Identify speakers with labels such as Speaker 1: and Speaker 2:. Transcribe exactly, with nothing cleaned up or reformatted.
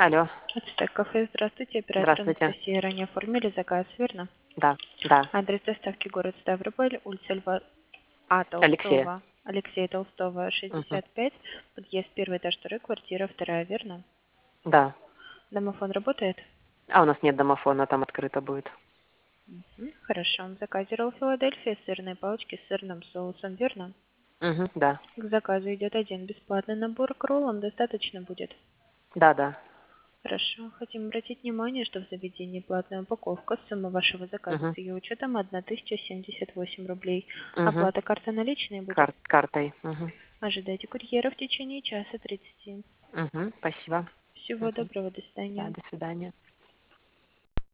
Speaker 1: Алло,
Speaker 2: Ацтек кафе, здравствуйте, оператор
Speaker 1: здравствуйте.
Speaker 2: Анастасия. Ранее оформили заказ, верно?
Speaker 1: Да, да.
Speaker 2: Адрес доставки город Ставрополь, улица Льва А.
Speaker 1: Алексея.
Speaker 2: Толстого, Алексея Толстого,
Speaker 1: Мгм.
Speaker 2: шестьдесят пять, подъезд первый, этаж второй, квартира вторая, верно?
Speaker 1: Да.
Speaker 2: Домофон работает?
Speaker 1: А у нас нет домофона, там открыто будет.
Speaker 2: Мгм, хорошо. В заказе ролл Филадельфия, сырные палочки с сырным соусом, верно?
Speaker 1: Угу, да.
Speaker 2: К заказу идет один бесплатный набор, к роллам достаточно будет.
Speaker 1: Да, да.
Speaker 2: Хорошо. Хотим обратить внимание, что в заведении платная упаковка. Сумма вашего заказа
Speaker 1: Угу.
Speaker 2: с ее учетом одна тысяча семьдесят восемь рублей.
Speaker 1: Угу.
Speaker 2: Оплата карта наличные будет.
Speaker 1: Кар- картой. Угу.
Speaker 2: Ожидайте курьера в течение часа тридцати.
Speaker 1: Угу. Спасибо.
Speaker 2: Всего
Speaker 1: Угу.
Speaker 2: доброго, до
Speaker 1: Да,
Speaker 2: свидания.
Speaker 1: до свидания.